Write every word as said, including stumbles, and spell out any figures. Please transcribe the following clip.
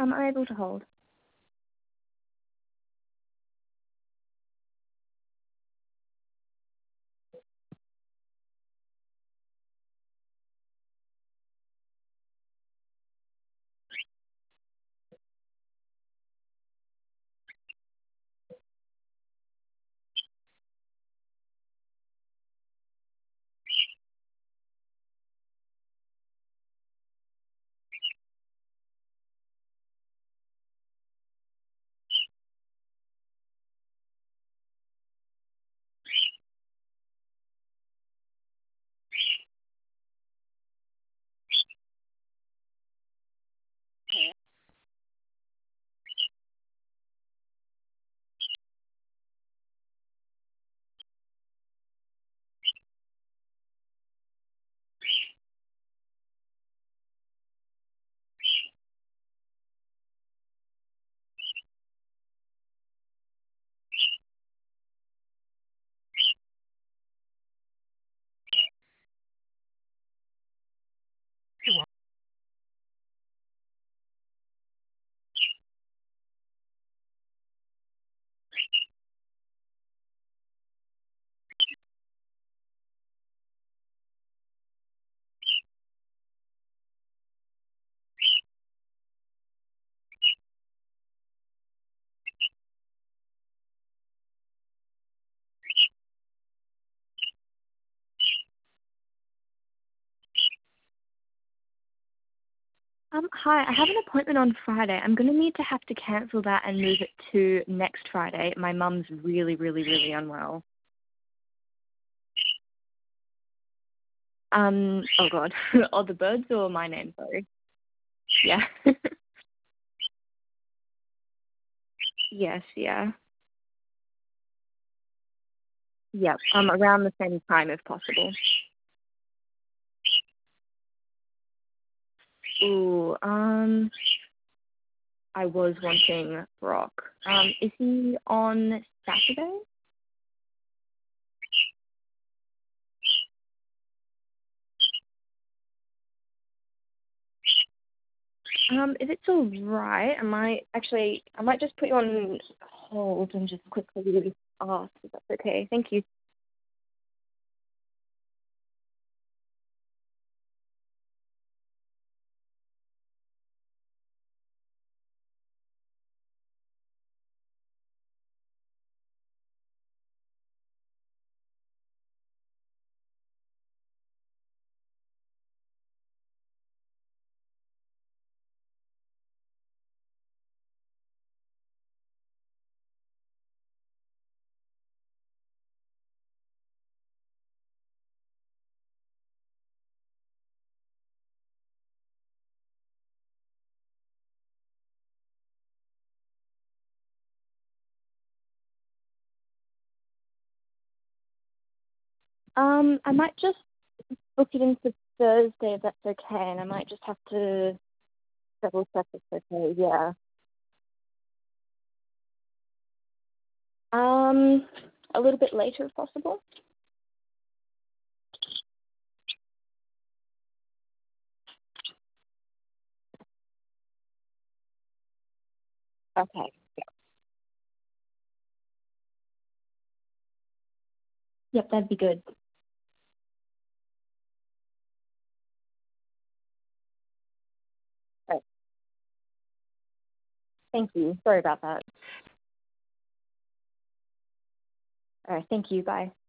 I'm unable to hold. Um, hi, I have an appointment on Friday. I'm going to need to have to cancel that and move it to next Friday. My mum's really, really, really unwell. Um, oh God. Oh, the birds or my name, sorry. Yeah. Yes, yeah. Yep, um, around the same time if possible. Ooh, um, I was wanting Brock. Um, is he on Saturday? Um, if it's all right, I might actually, I might just put you on hold and just quickly ask if that's okay. Thank you. Um, I might just book it in for Thursday if that's okay, and I might just have to double check if it's okay. Yeah. Um, a little bit later if possible. Okay. Yep, that'd be good. Right. Thank you. Sorry about that. All right. Thank you. Bye.